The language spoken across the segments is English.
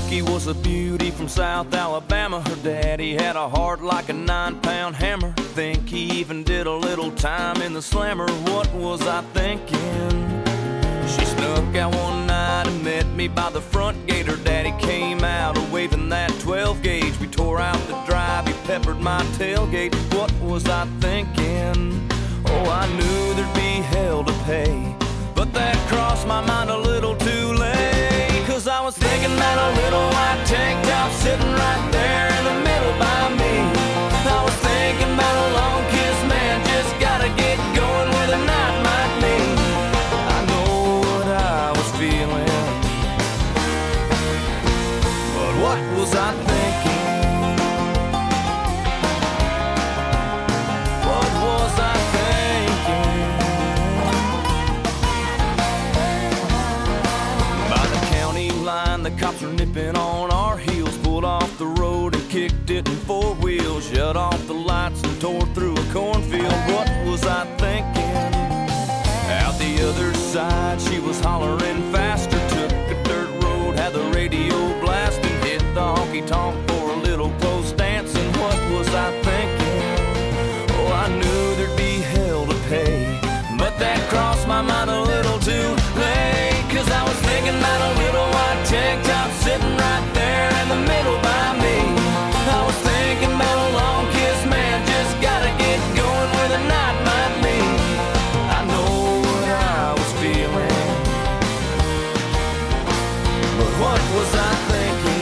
Cookie was a beauty from South Alabama. Her daddy had a heart like a 9-pound hammer. Think he even did a little time in the slammer. What was I thinking? She snuck out one night and met me by the front gate. Her daddy came out waving that 12 gauge. We tore out the drive, he peppered my tailgate. What was I thinking? Oh, I knew there'd be hell to pay, but that crossed my mind a little too late. Cause I was thinking about a little white tank top sitting right there in the middle by me. I was thinking about a long kiss, man, just gotta get going where the night might lead. I know what I was feeling, but what was I thinking? What was I thinking? By the county line, the cops were nipping on our heels. Pulled off the road and kicked it in 4 wheels. Shut off the lights and tore through a cornfield. What was I thinking? Out the other side, she was hollering faster. Took a dirt road, had the radio blasting. Hit the honky-tonk for a little post dancing. What was I thinking? Oh, I knew there'd be hell to pay, but that crossed my mind a little too late. Cause I was thinking about a little white tank top sitting right there in the middle by me. I was thinking about a long kiss, man, just gotta get going where the night might lead. I know what I was feeling, but what was I thinking?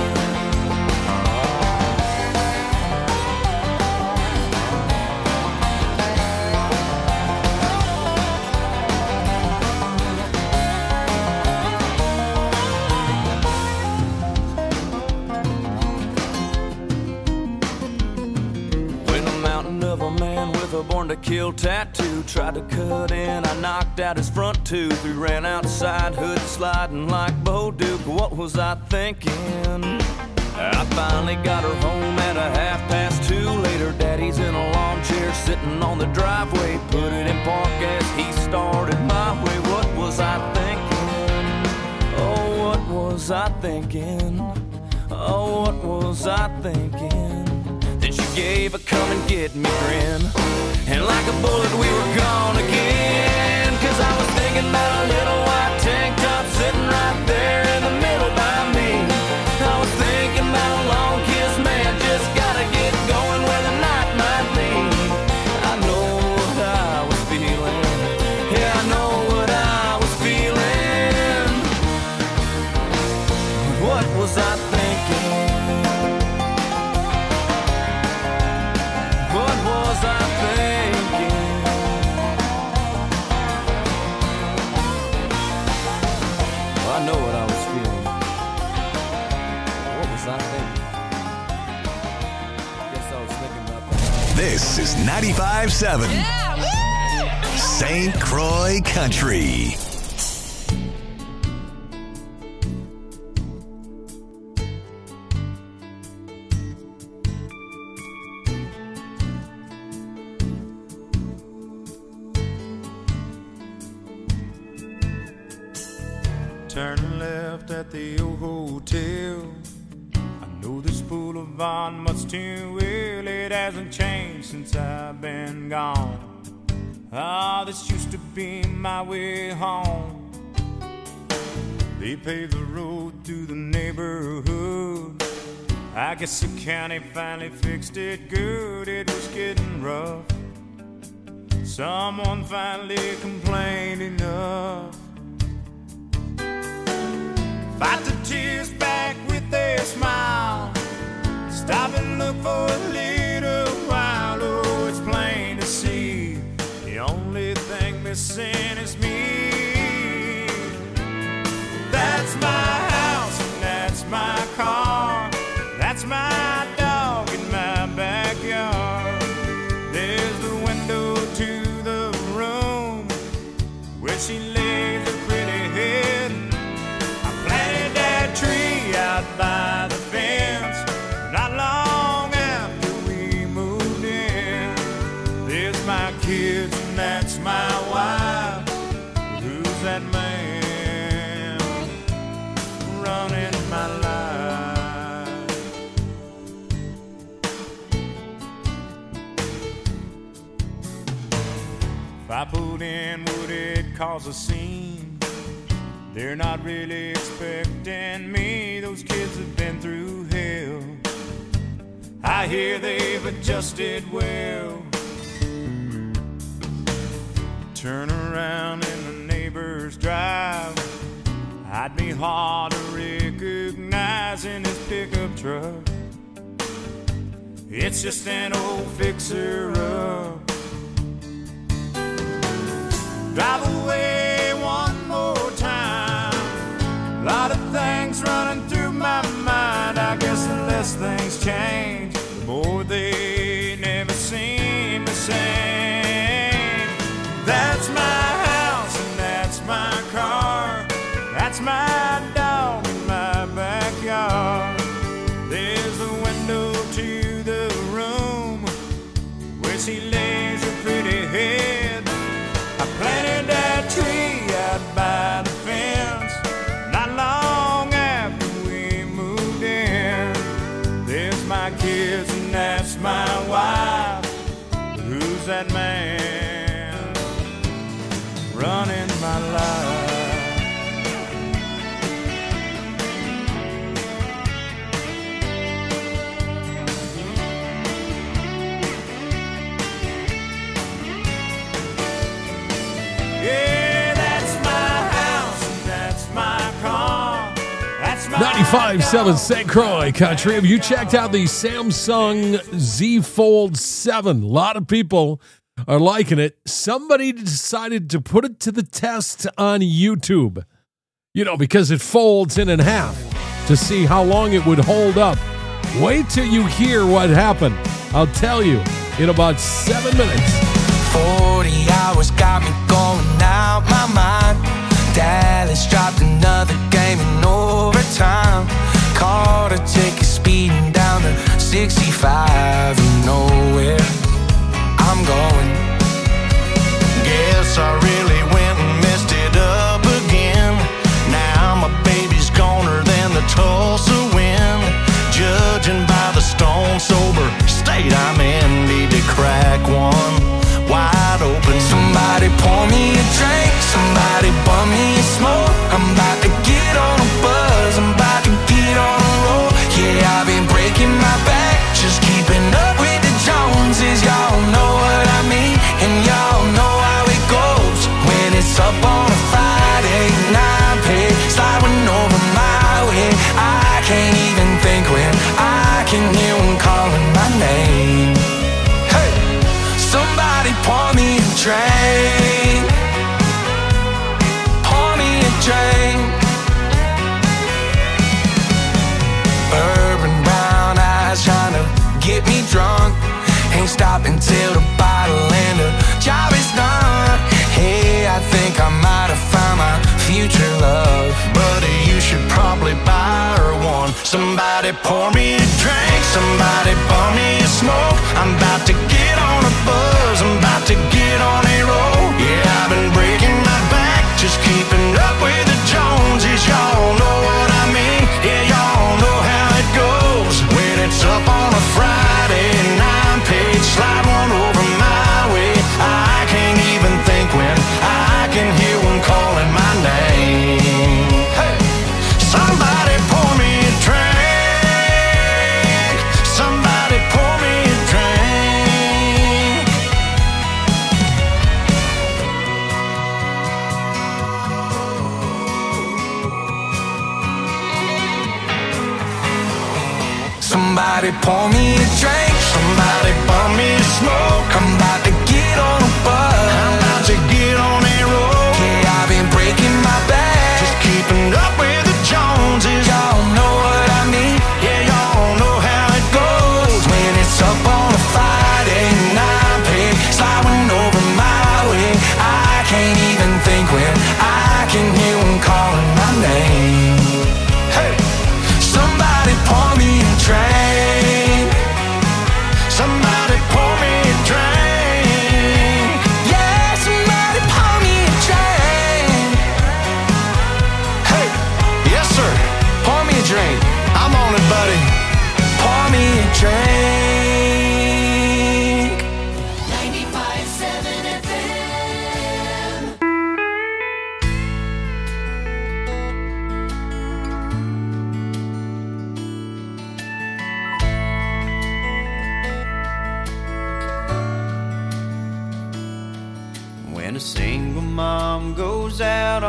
A born to kill tattoo tried to cut in, I knocked out his front tooth. We ran outside, hood sliding like Bo Duke. What was I thinking? I finally got her home at a 2:30. Later, daddy's in a lawn chair sitting on the driveway. Put it in park as he started my way. What was I thinking? Oh, what was I thinking? Oh, what was I thinking? Then she gave a come and get me grin, and like a bullet we were gone again. Cause I was thinking about a little white tank top sitting right there in the middle by me. I was thinking about a long kiss, man, just gotta get going where the night might lead. I know what I was feeling, yeah, I know what I was feeling, but what was I thinking? What was I thinking? Well, I know what I was feeling. What was I thinking? I guess I was thinking about that. This is 95.7 St. Croix Country. Turn left at the old hotel. I know this boulevard much too well. It hasn't changed since I've been gone. Ah, this used to be my way home. They paved the road through the neighborhood. I guess the county finally fixed it good. It was getting rough. Someone finally complained enough. Fight the tears back with a smile. Stop and look for a little while. Oh, it's plain to see the only thing missing is me. That's my house and that's my car. That's my dog in my backyard. There's the window to the room where she lays her pretty head. Planted building, would it cause a scene? They're not really expecting me. Those kids have been through hell. I hear they've adjusted well. Turn around in the neighbor's drive, I'd be hard to recognize in his pickup truck. It's just an old fixer-up. Drive away one more time. A lot of things running through my mind. I guess the less things change, the more they never seem the same. That's my house and that's my car. That's my dog in my backyard. There's a window to the room where she lays her pretty head. I planted that tree out by the fence not long after we moved in. There's my kids and that's my wife. Who's that man running my life? Yeah, that's my house and that's my car. That's my 95.7 St. Croix Country. Have you checked out the Samsung Z Fold 7? A lot of people are liking it. Somebody decided to put it to the test on YouTube. You know, because it folds in half to see how long it would hold up. Wait till you hear what happened. I'll tell you in about 7 minutes. 40 hours got me going out my mind. Dallas dropped another game in overtime. Caught a ticket speeding down to 65. You know where I'm going. Guess I really went and messed it up again. Now my baby's goner than the Tulsa wind. Judging by the stone sober state I'm in, need to crack one wide open. Somebody pour me a drink, somebody bum me a smoke. I'm about to get on a buzz, I'm about to get on a roll. Yeah, I've been breaking my back, just keeping up with the Joneses. Y'all know what I mean, and y'all know how it goes. When it's up on a Friday and I pay, sliding over my way. I can't even think when I can hear them calling my name. Hey, somebody pour me a drink, pour me a drink. Urban brown eyes trying to get me drunk. Ain't stopping till the bottle and the job is done. Hey, I think I might have found my future love. Buddy, you should probably buy her one. Somebody pour me a drink, somebody bum me a smoke. I'm about to get on a buzz, I'm about to get on a roll. Yeah, I've been breaking my back, just keeping up with the Joneses. Y'all know what I mean, yeah, y'all know how it goes. When it's up on a Friday and I'm paid, slide one over my way. I can't even think when I can hear one calling my name. Hey, somebody pour me a drink, somebody pour me a drink. Somebody pour me a drink, somebody bum me a smoke. I'm about to get on a buzz, I'm about to get on a roll. Yeah, I've been breaking my back, just keeping up with the Joneses. Y'all know what I mean, yeah, y'all know how it goes. When it's up on a Friday and I'm paid, sliding over my way. I can't even think when I can hear them calling my name. Hey, somebody pour me a drink, somebody pour me a drink. Yeah, somebody pour me a drink. Hey, yes sir, pour me a drink. I'm on it, buddy. Pour me a drink. 95.7 FM.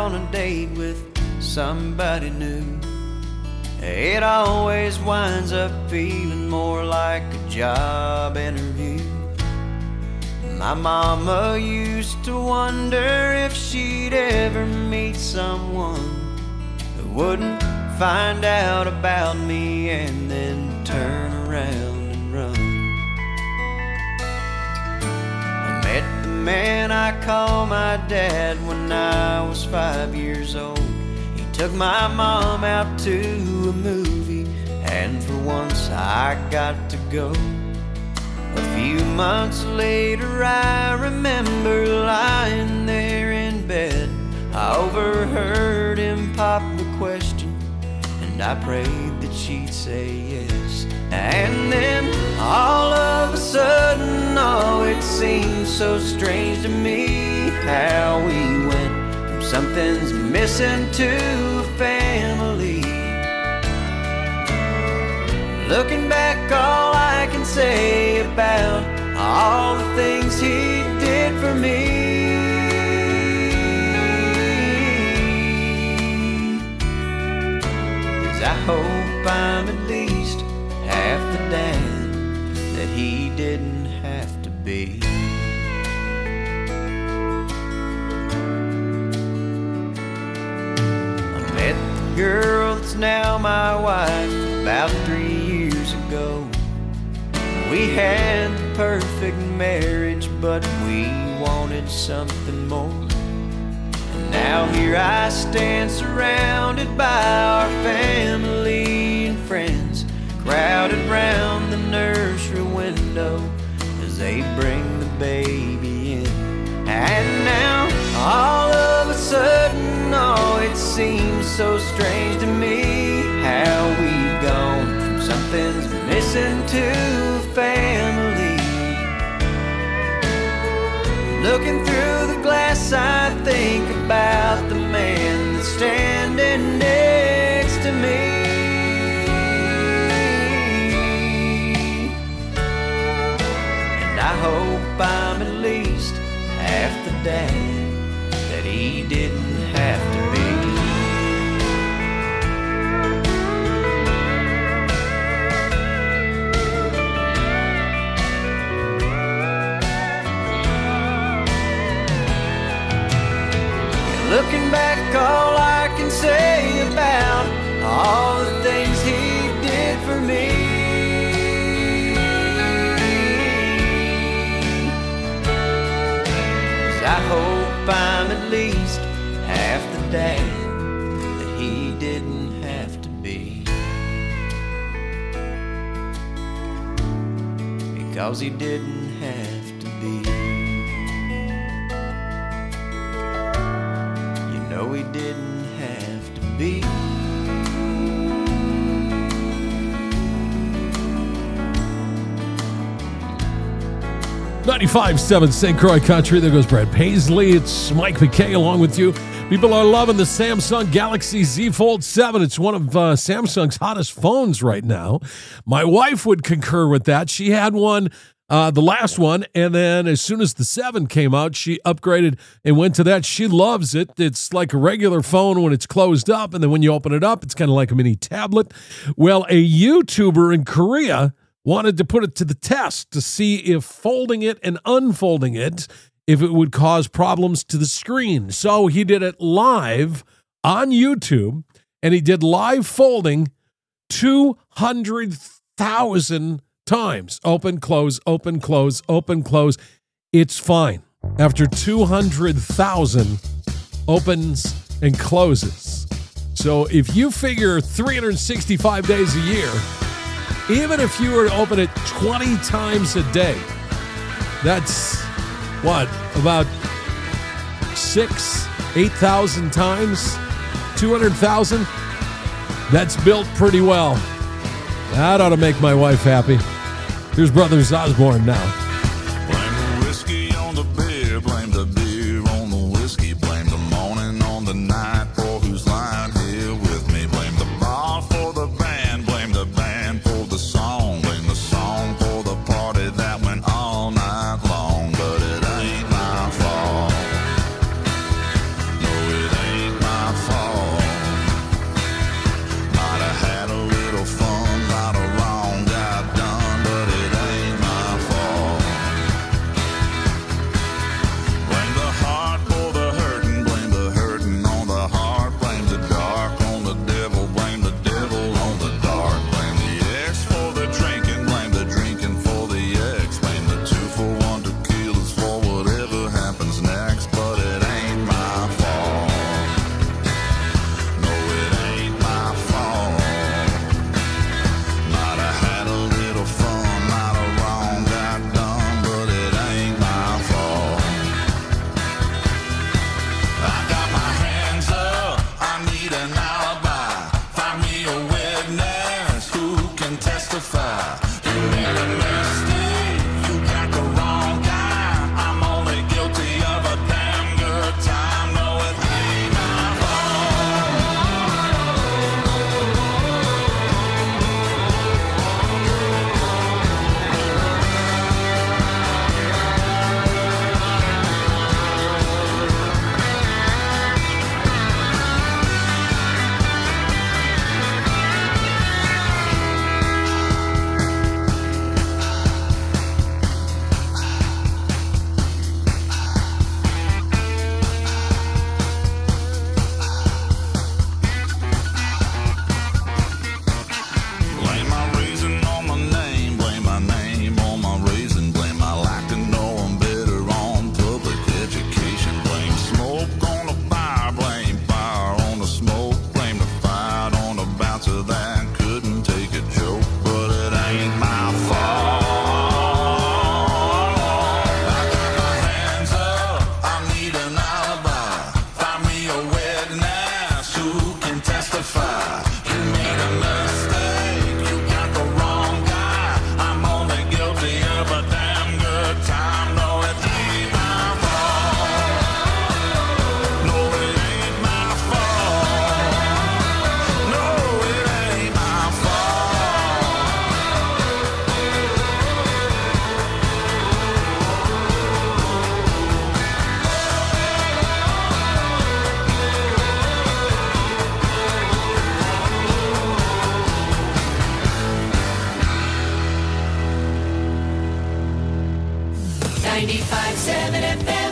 on a date with somebody new, it always winds up feeling more like a job interview. My mama used to wonder if she'd ever meet someone who wouldn't find out about me and then turn around and run. I met the man I call my dad when I was 5 years old. He took my mom out to a movie, and for once I got to go. A few months later I remember lying there in bed. I overheard him pop the question, and I prayed that she'd say yes. And then all of a sudden, oh, it seemed so strange to me how we went from something's missing to a family. Looking back, all I can say about all the things he did for me is I hope I'm at least half the dad that he didn't have to be. I met the girl that's now my wife about 3 years ago. We had the perfect marriage, but we wanted something more. And now here I stand surrounded by our family and friends, crowded round the nursery window as they bring the baby in. And now all of a sudden, oh, it seems so strange to me how we've gone from something's missing to family. Looking through the glass, I think about the man that's standing next to me. And I hope I'm at least half the dad that he didn't have to be. Looking back, all I can say about all the things he did for me is I hope I'm at least half the dad that he didn't have to be, because he didn't have to be. No, he didn't have to be. 95.7 St. Croix Country. There goes Brad Paisley. It's Mike McKay along with you. People are loving the Samsung Galaxy Z Fold 7. It's one of Samsung's hottest phones right now. My wife would concur with that. She had one, the last one, and then as soon as the 7 came out, she upgraded and went to that. She loves it. It's like a regular phone when it's closed up, and then when you open it up, it's kind of like a mini tablet. Well, a YouTuber in Korea wanted to put it to the test to see if folding it and unfolding it, if it would cause problems to the screen. So he did it live on YouTube, and he did live folding 200,000 times. Open, close, open, close, open, close. It's fine. After 200,000 opens and closes. So if you figure 365 days a year, even if you were to open it 20 times a day, that's what, about 8,000 times? 200,000? That's built pretty well. That ought to make my wife happy. Here's Brothers Osborne now. Blame the whiskey on the beer, blame the beer on the whiskey, blame the morning on the night for who's lying here with me. Blame the bar for the band, blame the band for the song, blame the song for the party that went all night long. But it ain't my fault. No, it ain't 95.7 FM.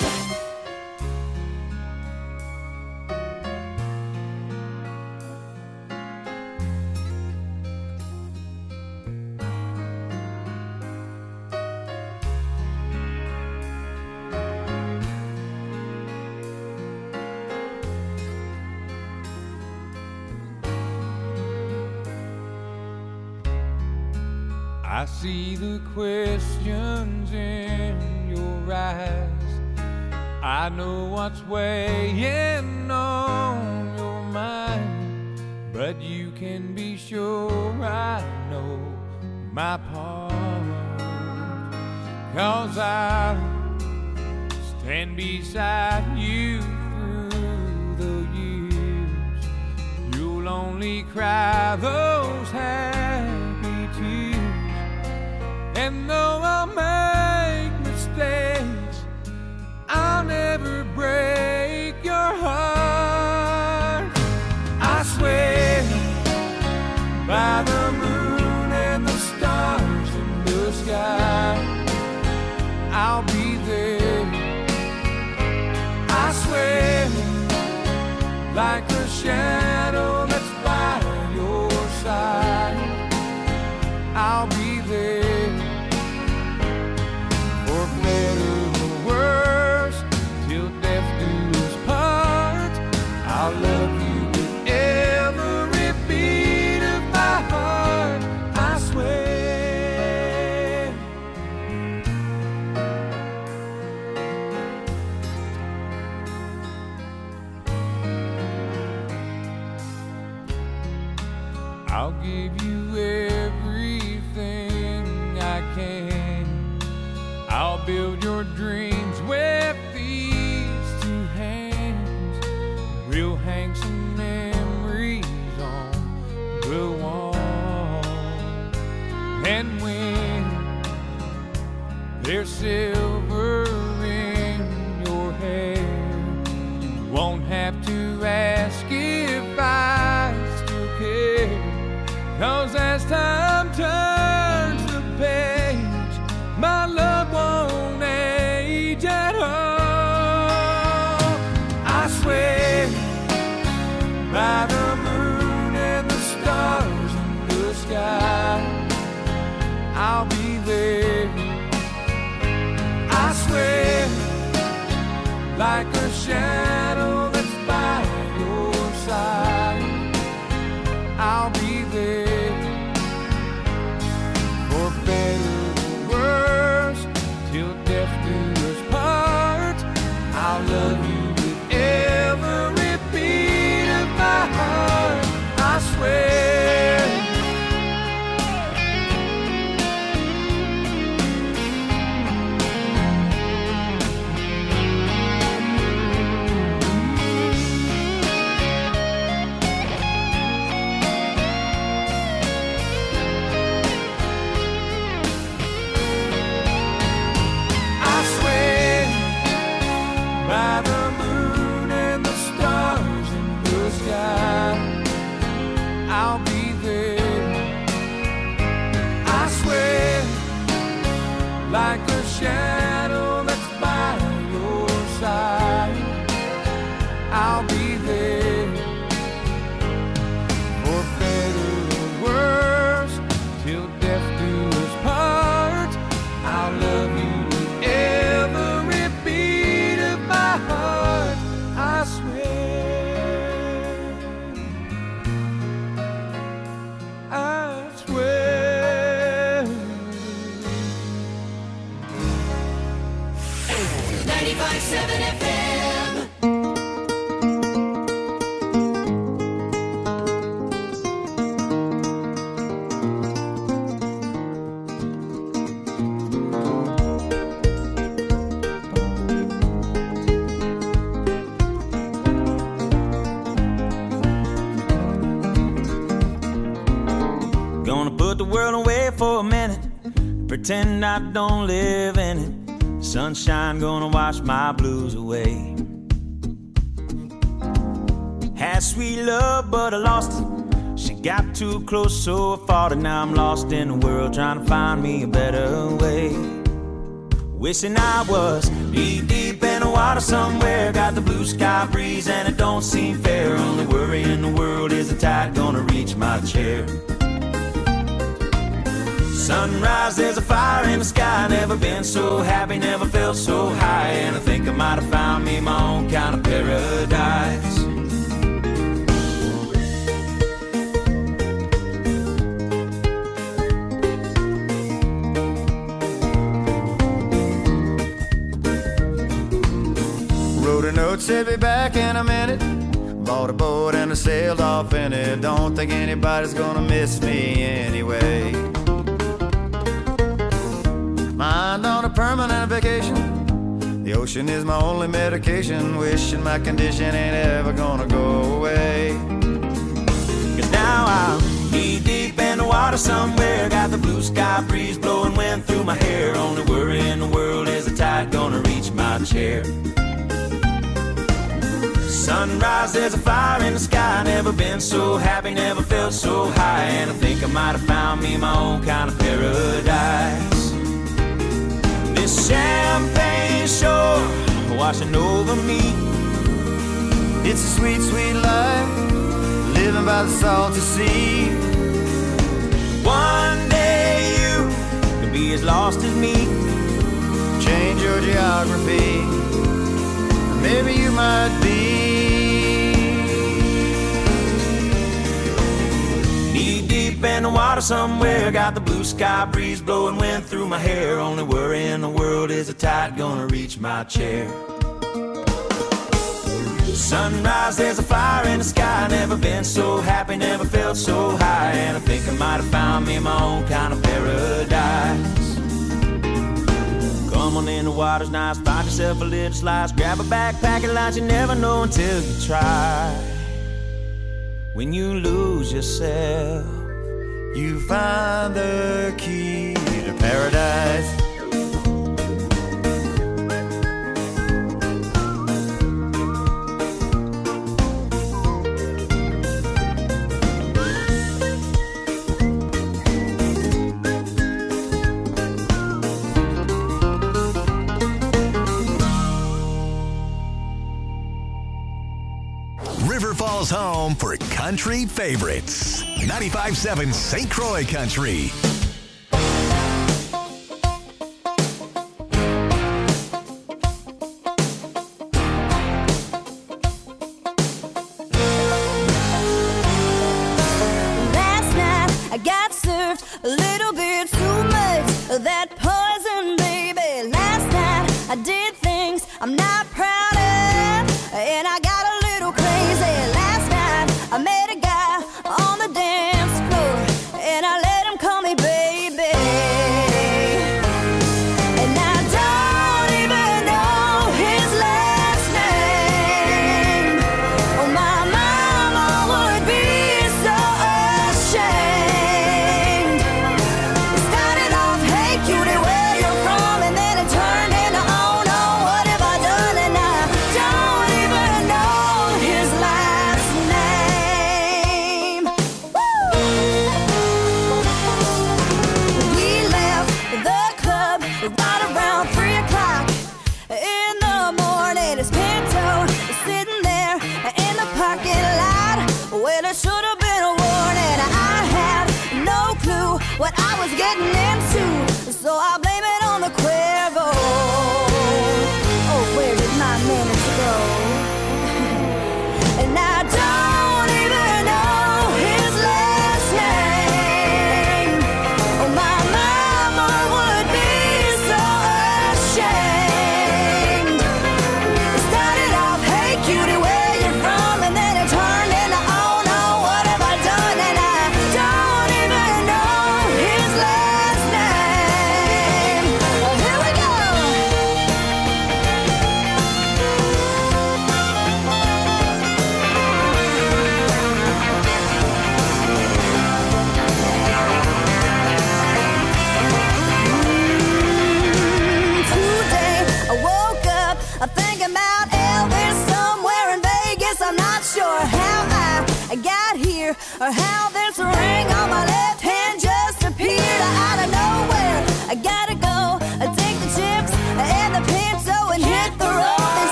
I see the questions in your eyes. I know what's weighing on your mind, but you can be sure I know my part. 'Cause I stand beside you through the years. You'll only cry those happy tears. And though I'll make mistakes, I'll never break your heart. I swear by the moon and the stars in the sky, I'll be there. I swear like a shadow that's by your side, I'll be there. For better or worse, till death do us part, I'll love you with every beat of my heart. I swear. I'll give you everything I can. I'll build your dreams with these two hands. We'll hang some memories on the wall. And when there's silver in your hair, you won't have to ask if I still care. 'Cause as time turns the page, my love won't age at all. I swear by the moon and the stars in the sky, I'll be there. I swear like a shadow that's by your side, I'll be there. For better or worse, till death do us part, I'll love you with every beat of my heart. I swear. By the moon and the stars in the sky, I'll be there. I swear like a shadow that's by your side, I'll be there. For better or worse, till death do us part, I'll love you with every beat of my heart. I swear. I swear. 95.7 FM. Gonna put the world away for a minute, pretend I don't live in it. Sunshine gonna wash my blues away. Had sweet love, but I lost it. She got too close, so I fought it. Now I'm lost in the world, trying to find me a better way. Wishing I was deep in the water somewhere. Got the blue sky breeze and it don't seem fair. Only worry in the world is the tide gonna reach my chair. Sunrise, there's a fire in the sky. Never been so happy, never felt so high. And I think I might have found me my own kind of paradise. Wrote a note, said be back in a minute. Bought a boat and I sailed off in it. Don't think anybody's gonna miss me anyway. Mind on a permanent vacation. The ocean is my only medication. Wishing my condition ain't ever gonna go away. Cause now I'm deep in the water somewhere. Got the blue sky breeze blowing wind through my hair. Only worry in the world is the tide gonna reach my chair. Sunrise, there's a fire in the sky. Never been so happy, never felt so high. And I think I might have found me my own kind of paradise. This champagne shore washing over me. It's a sweet, sweet life, living by the salty sea. One day you could be as lost as me. Change your geography, maybe you might be. Deep in the water somewhere. Got the blue sky breeze blowing wind through my hair. Only worry in the world is the tide gonna reach my chair. Sunrise, there's a fire in the sky. Never been so happy, never felt so high. And I think I might have found me my own kind of paradise. Come on in, the water's nice. Find yourself a little slice. Grab a backpack and lunch. You never know until you try. When you lose yourself, you find the key to paradise. River Falls home for country favorites. 95.7 St. Croix Country. Last night I got served a little bit too much of that poison, baby. Last night I did things I'm not proud of, and I got a little crazy. Last night I met a guy on the dance floor, and I let him call me baby. And I don't even know his last name. Oh, my mama would be so ashamed. It started off, hey cutie, where you're from, and then it turned into, oh no, what have I done? And I don't even know his last name. Woo! We left the club right around 3 o'clock in the morning. His Pinto was sitting there in the parking lot. Well, it should have been a warning. I had no clue what I was getting into, so I blame it on the Cuervo. Oh, where did my minutes go? And I don't even know his last name. Oh, my mama would be so ashamed. It started off, hey cutie, where you from? And then it turned into, oh no, what have I done? And I don't even know his last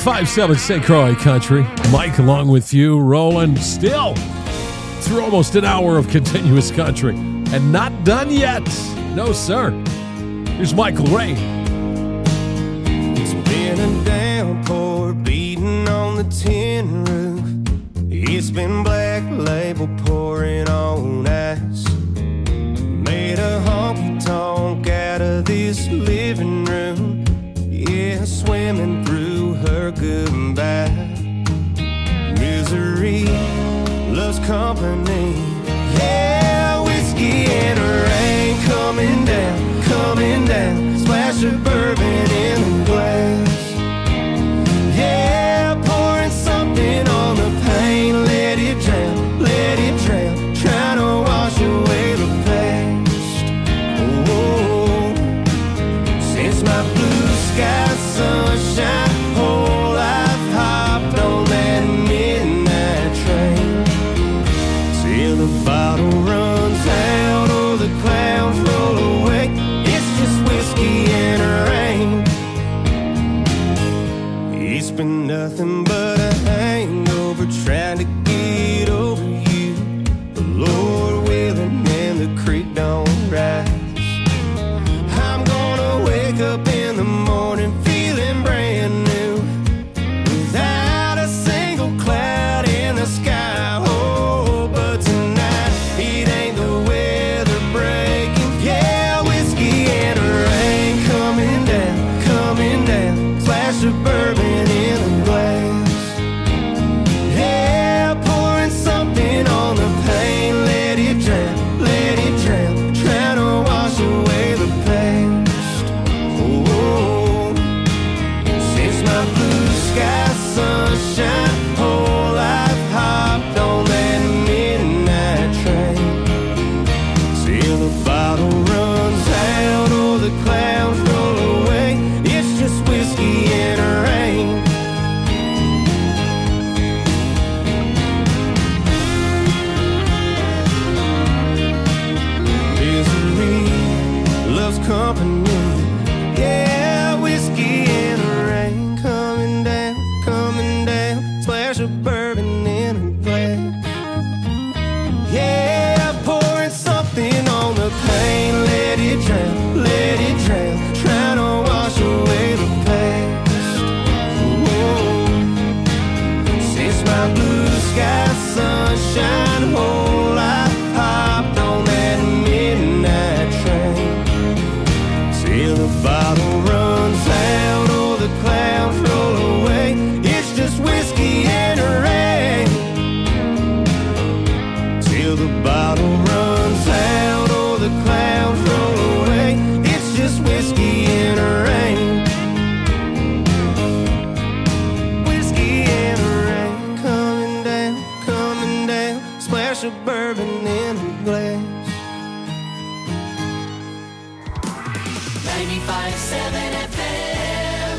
95.7 St. Croix Country. Mike along with you, rolling still through almost an hour of continuous country. And not done yet. No, sir. Here's Michael Ray. It's been a downpour beating on the tin roof. It's been Black Label pouring on ice. Made a honky-tonk out of this living room. Yeah, swimming through her goodbye. Misery loves company. Yeah, whiskey and rain coming down, coming down. Splash of bourbon in the glass. Yeah, pouring something on the pain. Let it drown, let it drown. Trying to wash away the past. Oh, since my blue sky sunshine, whole life hopped on that midnight train. Till the bottle runs out or the clouds roll away. It's just whiskey and rain. It's been nothing but a hangover trying to get over you. The Lord willing and the creek don't rise. I'm gonna wake up in the morning feeling brand new, without a single cloud in the sky. Oh, but tonight it ain't the weather breaking. Yeah, whiskey and rain coming down, coming down. Splash of bourbon in the glass. Yeah, pouring something on the pain. Let it drown, let it drown. Trying to wash away the past. Oh, since my blue sky sunshine, whole life hopped on that midnight train. Till the bottle runs out or the clouds roll away. It's just whiskey and rain. Misery loves company. Yeah, whiskey and rain coming down, coming down. Splash of bourbon in a glass. Yeah, pouring something on the pain. Let it drown, let it drown. Trying to wash away the past. Oh, since my blue sky sunshine, whole life hopped on that midnight train. Till the bottle runs out or the clouds roll away. It's just whiskey and rain. Till the bottle runs out or the clouds roll away. It's just whiskey and rain. Whiskey and rain coming down, coming down. Splash of bourbon in a glass. 95.7 FM.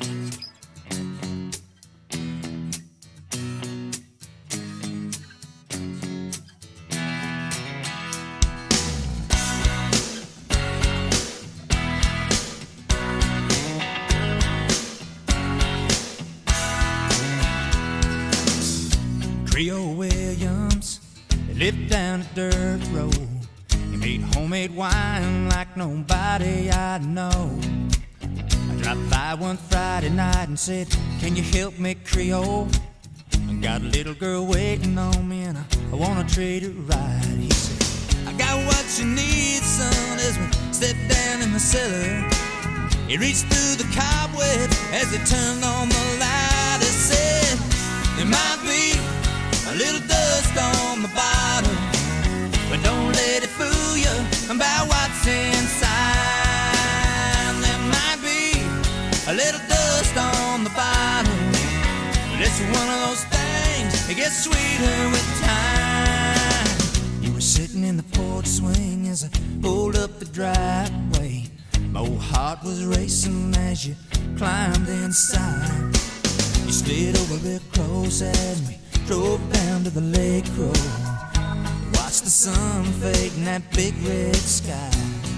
Creole Williams, they lived down a dirt road. He made homemade wine like nobody I know. I dropped by one Friday night and said, can you help me, Creole? I got a little girl waiting on me and I wanna treat her right. He said, I got what you need, son, as we stepped down in the cellar. He reached through the cobwebs as he turned on the light. He said, there might be a little dust on the bottom, but don't let it fool you about what's inside. There might be a little dust on the bottom, but it's one of those things that gets sweeter with time. You were sitting in the porch swing as I pulled up the driveway. My old heart was racing as you climbed inside. You slid over real close as we drove down to the lake road. Watched the sun fade in that big red sky.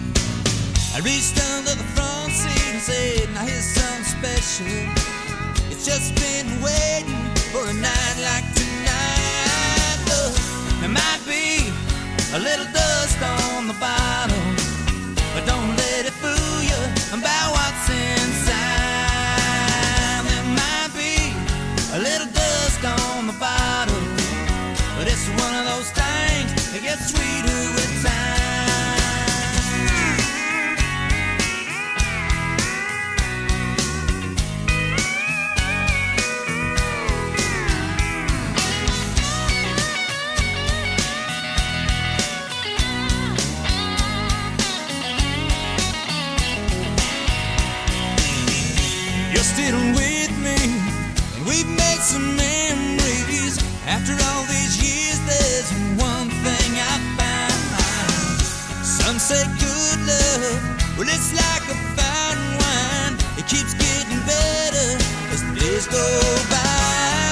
I reached under the front seat and said, now here's something special. It's that's just been waiting for a night like tonight. Look, there might be a little dust on the bottom, but don't let it fool you about what's inside. There might be a little dust on the bottom, but it's one of those things that gets sweeter with time. You're still with me, and we've made some memories. After all these years, there's one thing I found. Some say good love, well, it's like a fine wine. It keeps getting better as the days go by.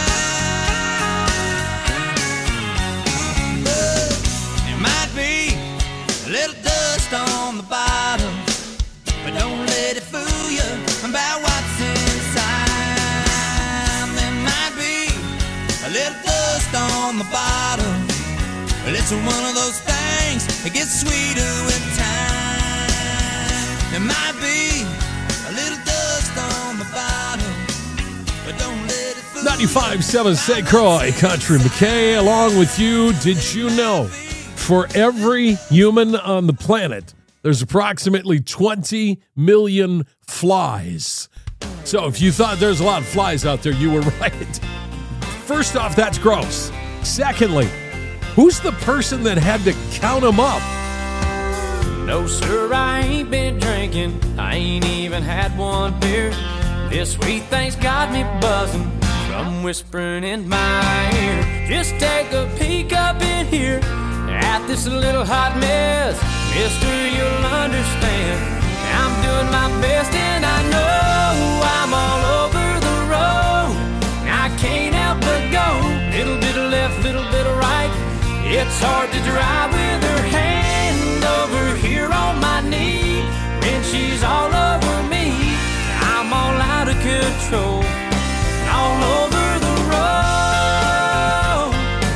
But there might be a little dust on the bottom, but don't let it fool you about what's inside. There might be a little dust on the bottom, but it's one of those things that gets sweeter with time. There might be a little dust on the bottom, but don't let it fool 95.7 St. Croix Country. McKay along with you. Did you know for every human on the planet, there's approximately 20 million flies? So if you thought there's a lot of flies out there, you were right. First off, that's gross. Secondly, who's the person that had to count them up? No, sir, I ain't been drinking. I ain't even had one beer. This sweet thing's got me buzzing from whispering in my ear. Just take a peek up in here at this little hot mess. Mister, you'll understand. I'm doing my best and I know I'm all over the road. I can't help but go. Little bit of left, little bit of right. It's hard to drive with her hand over here on my knee. When she's all over me, I'm all out of control. All over the road.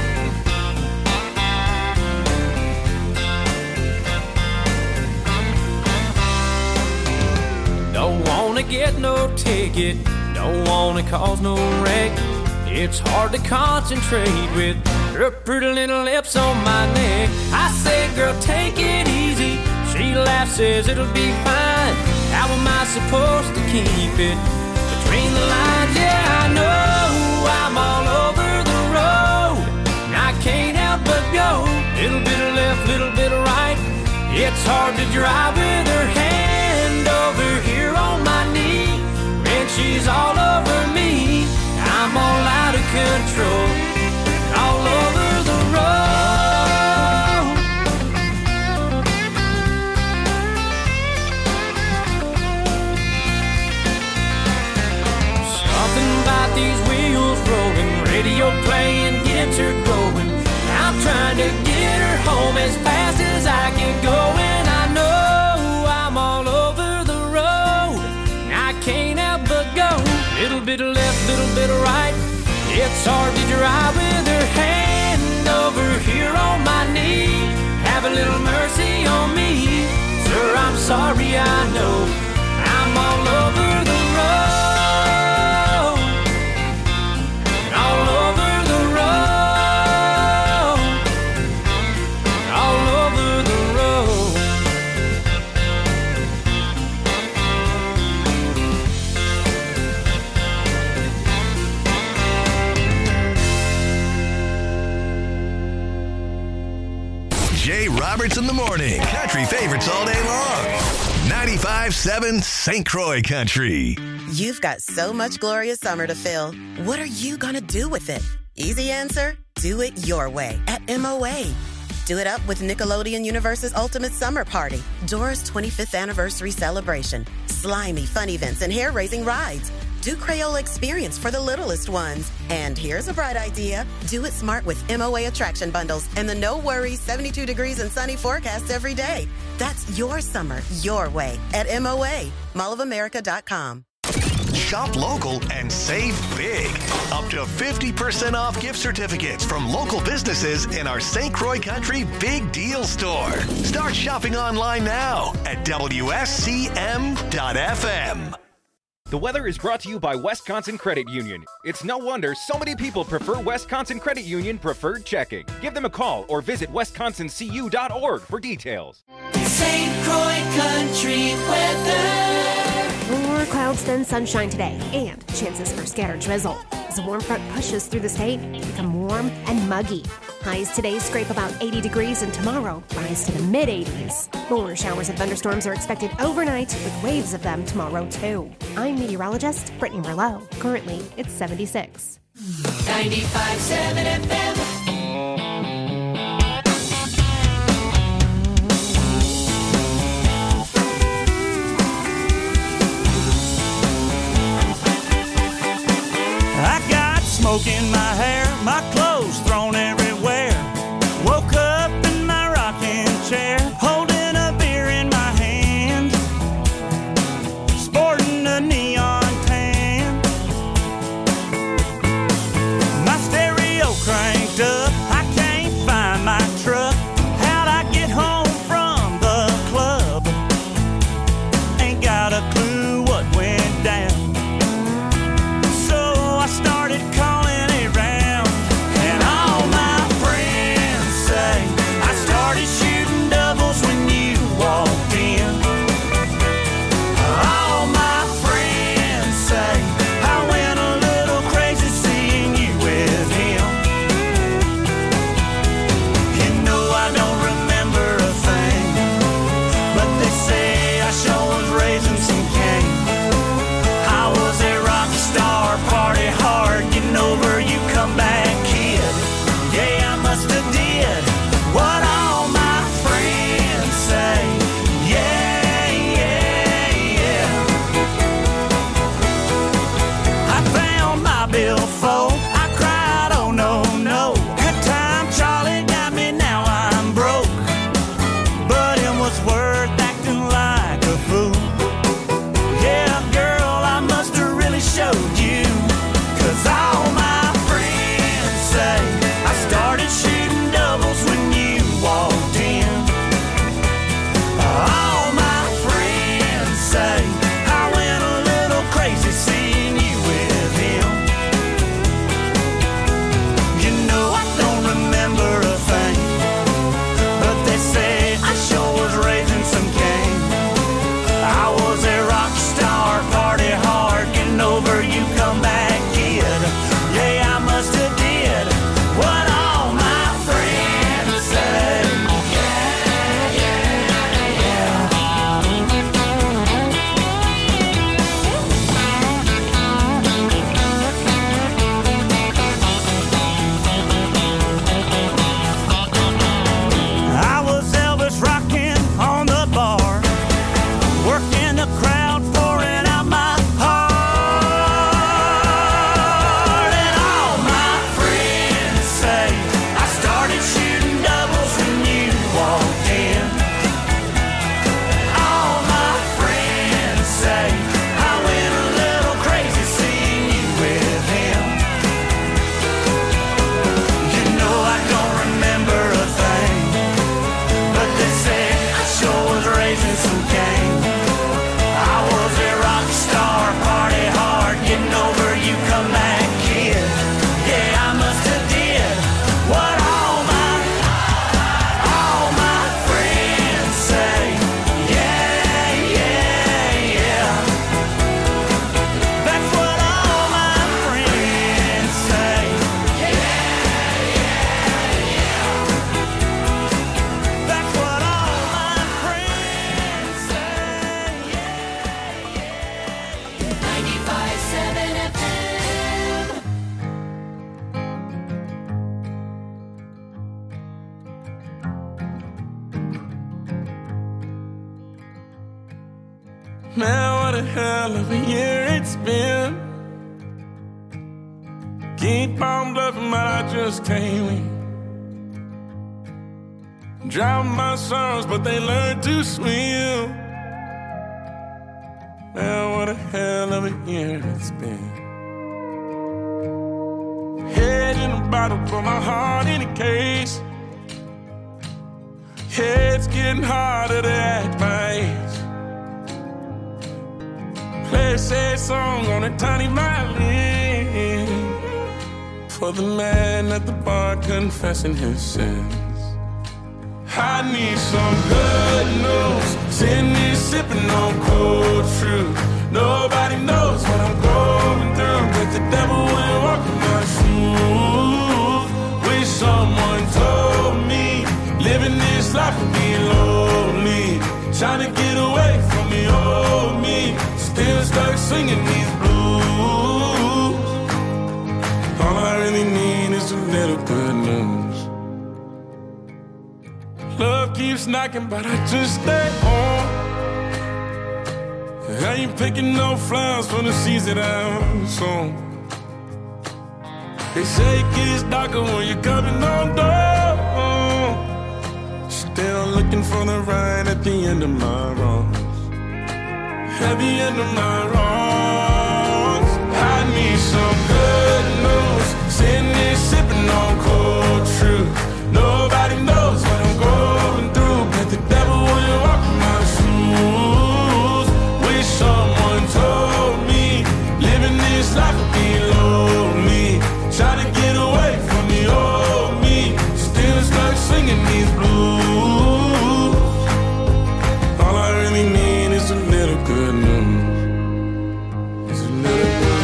Don't wanna get no ticket, don't wanna cause no wreck. It's hard to concentrate with her pretty little lips on my neck. I say, girl, take it easy. She laughs, says it'll be fine. How am I supposed to keep it between the lines? Yeah, I know I'm all over the road. I can't help but go. Little bit of left, little bit of right. It's hard to drive with her hand over here on my knee. When she's all over me, I'm all out of control. All over the road. Something about these wheels rolling, radio playing gets her going. I'm trying to get her home as fast as I can go. And I know I'm all over the road. I can't help but go. Little bit of left, little bit of right. It's hard to drive with her hand over here on my knee. Have a little mercy on me. Sir, I'm sorry, I know I'm all over the road. All over the road. All over the road. Jay Roberts in the morning. Country favorites all day long. 95.7 St. Croix Country. You've got so much glorious summer to fill. What are you going to do with it? Easy answer, do it your way at MOA. Do it up with Nickelodeon Universe's Ultimate Summer Party, Dora's 25th anniversary celebration, slimy fun events and hair-raising rides. Do Crayola Experience for the littlest ones. And here's a bright idea. Do it smart with MOA attraction bundles and the no worries 72 degrees and sunny forecast every day. That's your summer, your way at MOA, mallofamerica.com. Shop local and save big. Up to 50% off gift certificates from local businesses in our St. Croix Country Big Deal Store. Start shopping online now at WSCM.FM. The weather is brought to you by Wisconsin Credit Union. It's no wonder so many people prefer Wisconsin Credit Union Preferred Checking. Give them a call or visit wisconsincu.org for details. St. Croix Country weather. More clouds than sunshine today, and chances for scattered drizzle. As a warm front pushes through the state, it become warm and muggy. Highs today scrape about 80 degrees, and tomorrow rise to the mid-80s. More showers and thunderstorms are expected overnight, with waves of them tomorrow, too. I'm meteorologist Brittany Merlot. Currently, it's 76. 95.7 FM. I got smoke in my hair, my clothes thrown everywhere. Woke up in my rocking chair, holding a beer in my hand, sporting a neon tan. My stereo cranked up, I can't find my truck. How'd I get home from the club? Ain't got a clue what went down. I started calling around, and all my friends say I started shooting doubles when you walked in. All my friends say I went a little crazy seeing you with him. You know I don't remember a thing, but they say I sure was raising some cane. I was a rock star, party hard, getting over you come back kid. Yeah, I must have did what all my friends say. Yeah, yeah, yeah. I found my billfold, I cried, oh no, no. That time Charlie got me, now I'm broke. But it was worth acting like a fool. Yeah, girl, I must have really showed you. 'Cause all my friends say I started shooting doubles when you walked in. All my friends say I went a little crazy seeing you with him. You know I don't remember a thing, but they say I sure was raising some cane. I was a rock star, party hard, getting over you come back kid. Yeah, I must have did what all my friends say. Yeah, yeah, yeah. I was Elvis rocking on the bar, working the crowd, pouring out my heart. And all my friends say I started shooting doubles when you walked in. All my friends say I went a little crazy seeing you with him. You know I don't remember a thing, but they say I sure was raising some cane. I was a rock star, party hard, getting over you come back kid. Yeah, I must have did what all my friends say. Yeah, yeah, yeah. That's what all my friends say. Yeah, yeah, yeah. That's what all my friends say. 95.7 FM. Man, what a hell of a year it's been. Keep on bluffing, but I just can't win. Drown my sorrows, but they learn to swim. Man, what a hell of a year it's been. Head in a bottle, but my heart in a case. It's getting harder to act my age. Play a sad song on a tiny violin for the man at the bar confessing his sins. I need some good news. Sitting here sipping on cold truth. Nobody knows what I'm going through, but the devil will walk in my shoes. Wish someone told me living this life would be lonely. Trying to get away from the old me. Still stuck singing these blues. All I really need is a little good news. Love keeps knocking, but I just stay home. I ain't picking no flowers for the seeds that I'm sown. They say it gets darker when you're coming on door. Still looking for the right at the end of my wrongs. At the end of my wrongs, I need some good news. Sitting here sipping on cold truth. Nobody knows what I'm going through, but the devil will walk in my shoes. Wish someone told me living this life would be lonely. Try to get away from the old me. Still stuck singing these blues. All I really need is a little good news. It's a little good news.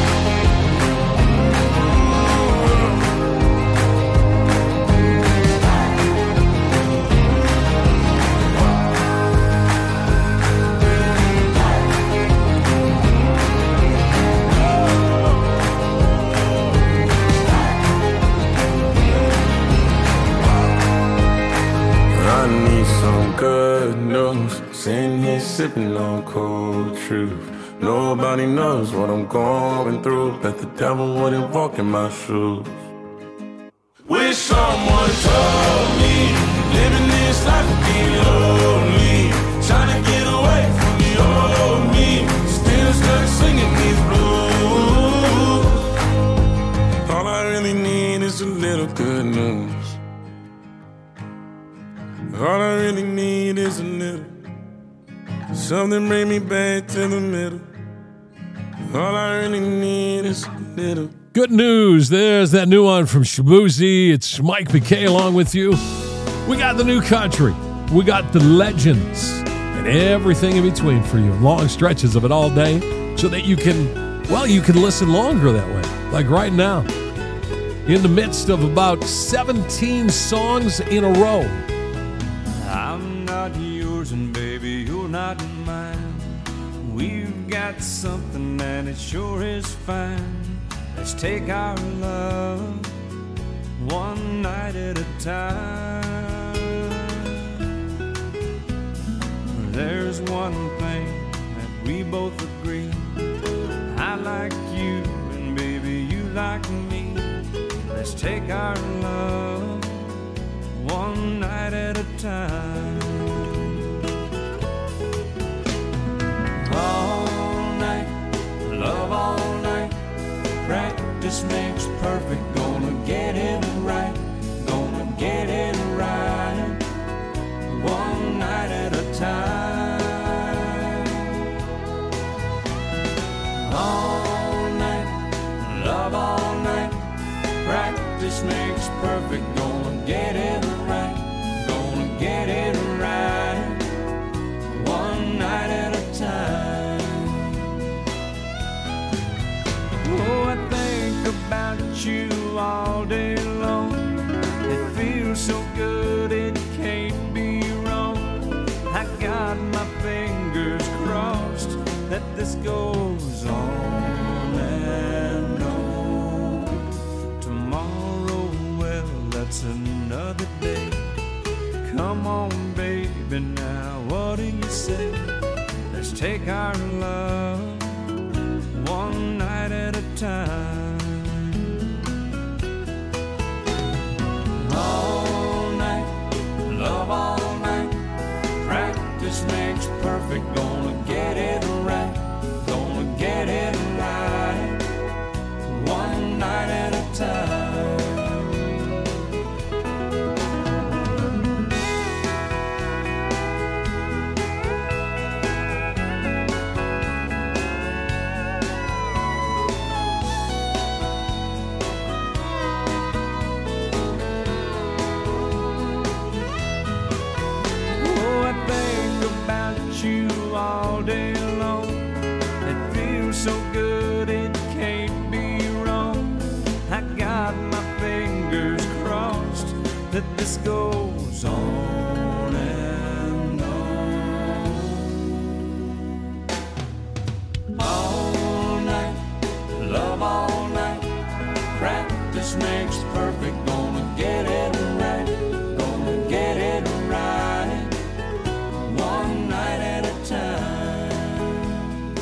I need some good news. Sitting here sipping on cold truth. Nobody knows what I'm going through, but the devil wouldn't walk in my shoes. Wish someone told me living this life would be lonely. Trying to get away from the old me. Still stuck singing these blues. All I really need is a little good news. All I really need is a little. Something bring me back to the middle. All I really need is a little. Good news. There's that new one from Shabuzi. It's Mike McKay along with you. We got the new country. We got the legends and everything in between for you. Long stretches of it all day so that you can listen longer that way. Like right now. In the midst of about 17 songs in a row. I'm not yours and baby, you're not mine. We've got something and it sure is fine. Let's take our love one night at a time. There's one thing that we both agree. I like you and baby you like me. Let's take our love one night at a time. All night, love all night. Practice makes perfect. Gonna get it right. Gonna get it right. One night at a time. All night, love all night. Practice makes perfect. Gonna get it right. Gonna get it right. One night at a time. Oh, I think about you all day long. It feels so good, it can't be wrong. I got my fingers crossed that this goes on and on. Tomorrow, well, that's another day. Come on, baby, now what do you say? Let's take our love one night at a time. All night, love all night. Practice makes perfect. Gonna get it right. good, it can't be wrong. I got my fingers crossed that this goes on and on. All night, love all night. Practice makes perfect. Gonna get it right. Gonna get it right. One night at a time.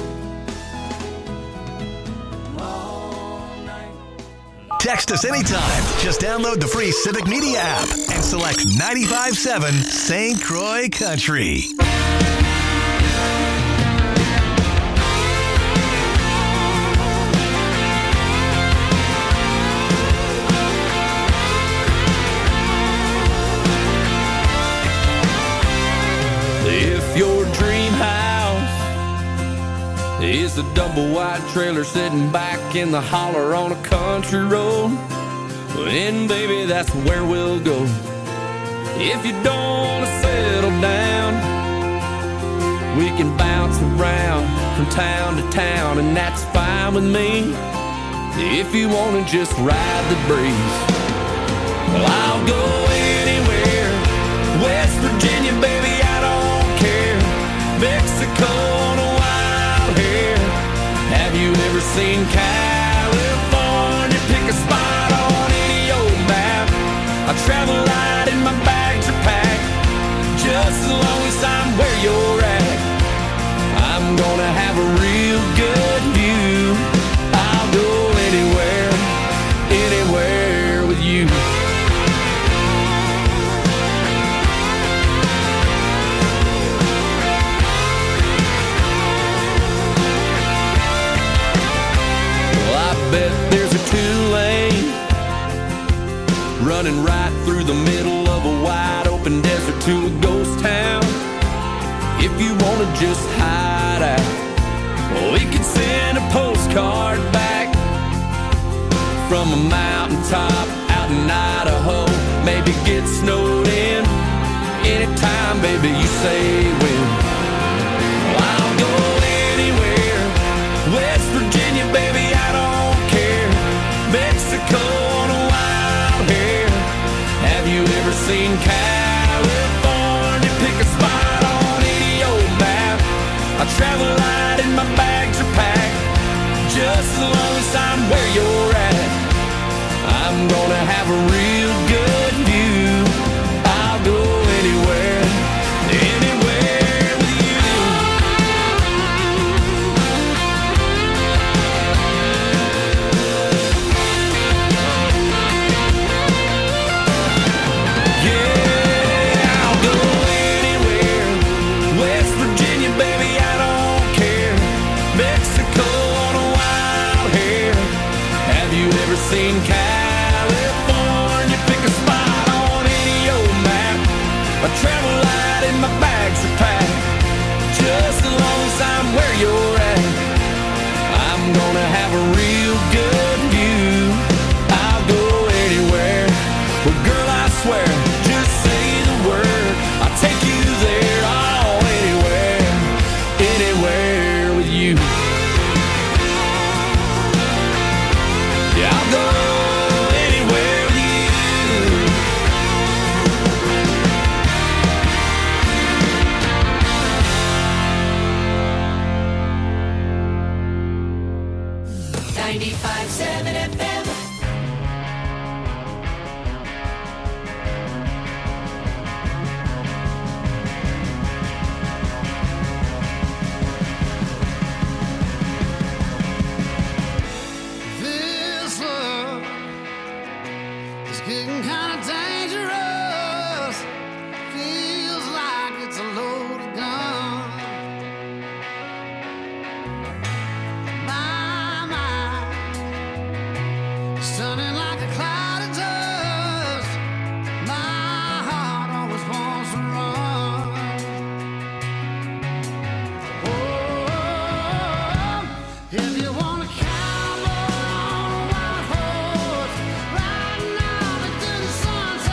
All night. Text us anytime. Just download the free Civic Media app and select 95.7 St. Croix Country. If your dream house is a double wide trailer sitting back in the holler on a country road, then baby, that's where we'll go. If you don't want to settle down, we can bounce around from town to town, and that's fine with me. If you want to just ride the breeze, well, I'll go anywhere. West Virginia, baby, I don't care. Mexico on a wild hair. Have you ever seen California? Pick a spot on any old map. I travel light and my bags are packed. Just as long as I'm where you're at, I'm gonna have a real good view. I'll go anywhere, anywhere with you. Bet there's a 2-lane running right through the middle of a wide open desert to a ghost town. If you want to just hide out, we could send a postcard back from a mountaintop out in Idaho. Maybe get snowed in anytime, baby, you say when. Well, I'll go anywhere. West Virginia, baby, I don't Mexico on a wild hair. Have you ever seen California? Pick a spot on any old map. I travel light and my bags are packed. Just as long as I'm where you're at, I'm gonna have a real good view. I'll go anywhere, anywhere with you. Seen California, pick a spot on any old map. I travel light and my bags are packed. Just as long as I'm where you're at, I'm gonna have a real good view. I'll go anywhere. Well, girl, I swear, just say the word, I'll take you there. Oh, anywhere, anywhere with you. I'll go anywhere with you. 95.7 FM. Getting kind of dangerous. Feels like it's a loaded gun. My mind is turning like a cloud of dust. My heart always wants to run. Oh, if you want to cowboy on a white horse, right now. Sunset.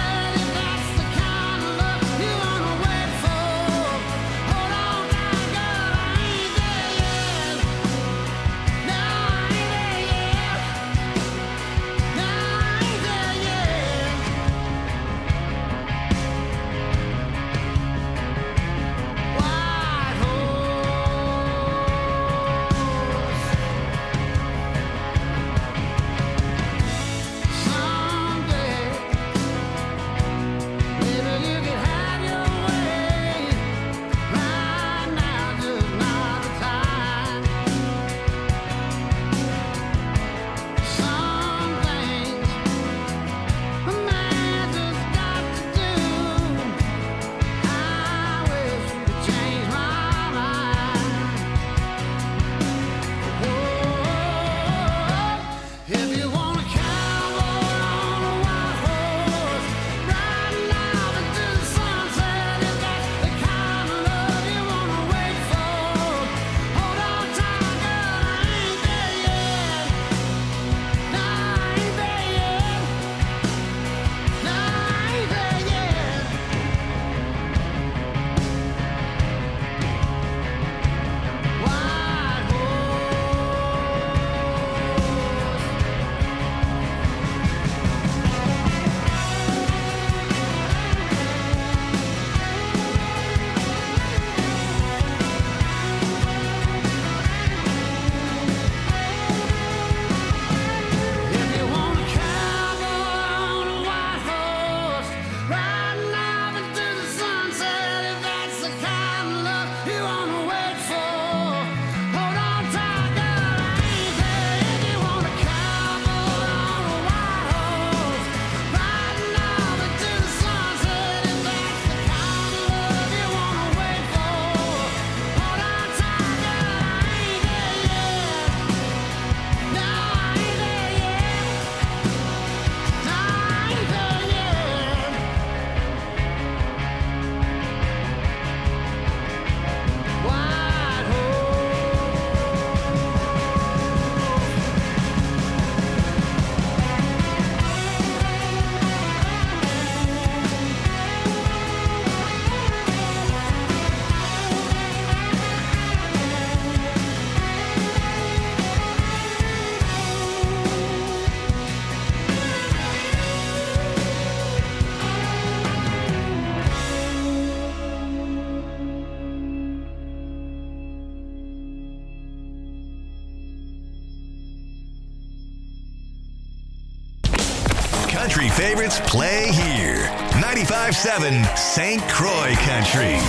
country favorites play here. 95.7 St. Croix Country.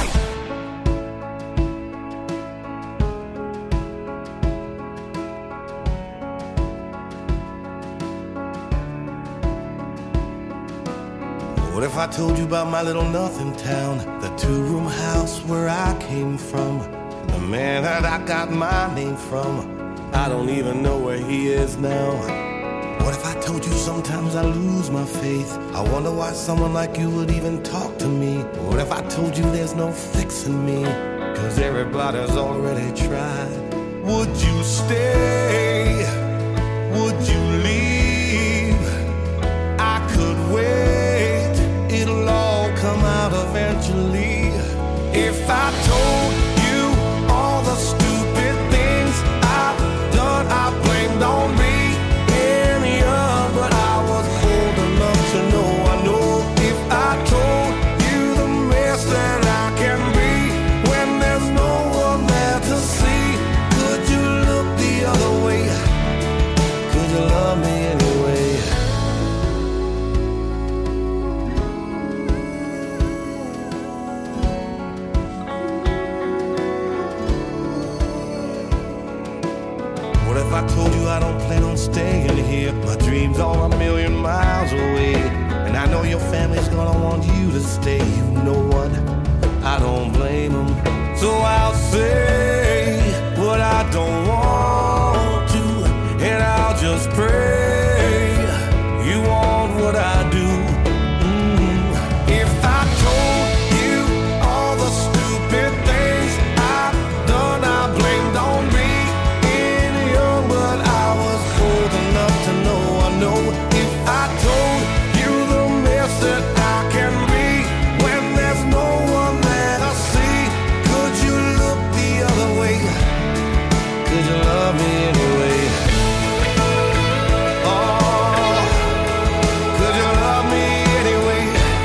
What if I told you about my little nothing town, the two-room house where I came from, the man that I got my name from? I don't even know where he is now. What if I told you sometimes I lose my faith? I wonder why someone like you would even talk to me. What if I told you there's no fixing me, 'cause everybody's already tried? Would you stay? Would you leave? I could wait, it'll all come out eventually. If I told you all the stupid things I've done, I blamed on me. And young, but I was old enough to know. I know if I told you the mess that I can be when there's no one there to see, could you look the other way? Could you love me anyway? If I told you I don't plan on staying here, my dreams are a million miles away, and I know your family's gonna want you to stay. You know what? I don't blame them. So I'll say what I don't want to, and I'll just pray you want what I do. If I told you all the stupid things I've done, I blamed on me. If I told you the mess that I can be when there's no one there to see, could you look the other way? Could you love me anyway? Oh, could you love me anyway?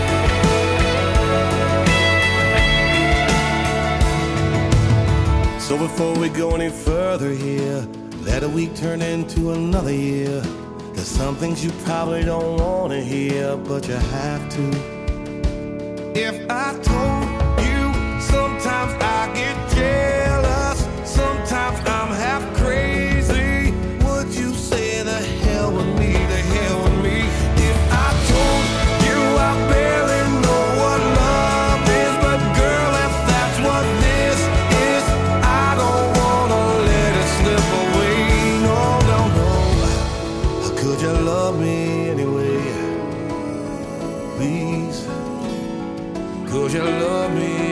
So before we go any further here, let a week turn into another year. There's some things you probably don't want to hear, but you have to. If I told you sometimes I get jealous, sometimes I'm half crazy, would you say the hell with me, the hell with me? If I told you I barely know what love is, but girl, if that's what this is, I don't want to let it slip away. No, no, no. Could you love me anyway? Please, could you love me